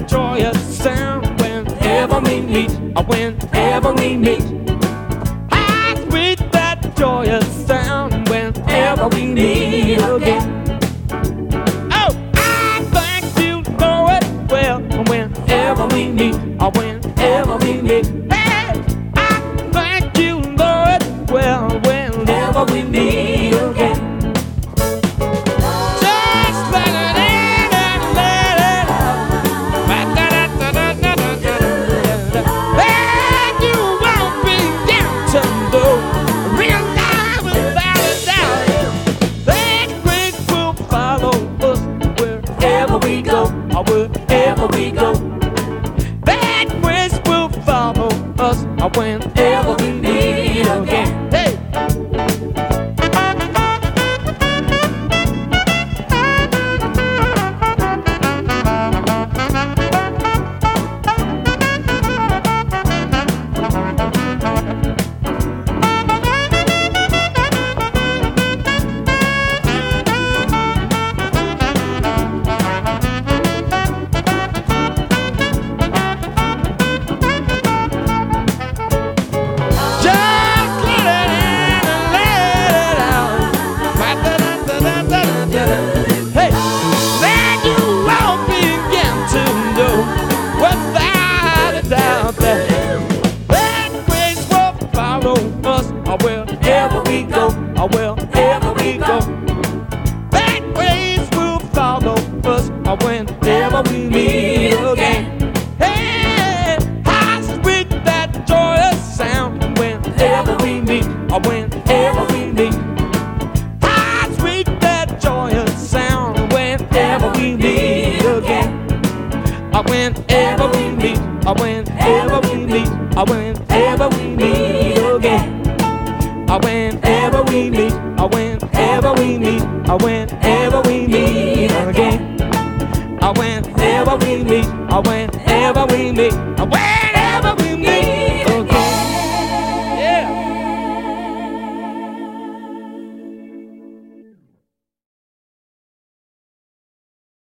that joyous sound whenever we meet, whenever we meet. How sweet that joyous sound whenever we meet again. Oh, I think you know it well whenever we meet, whenever we meet. Hey, I think you know it well whenever we meet again. Wherever we go, that grace will follow us whenever we meet again. Hey! Wherever we go, wherever we go, that grace will follow us whenever we meet again. Hey, how sweet that joyous sound whenever we meet, whenever we meet. How sweet that joyous sound whenever we meet again. Whenever we meet, whenever we meet, whenever we meet again. Whenever we meet.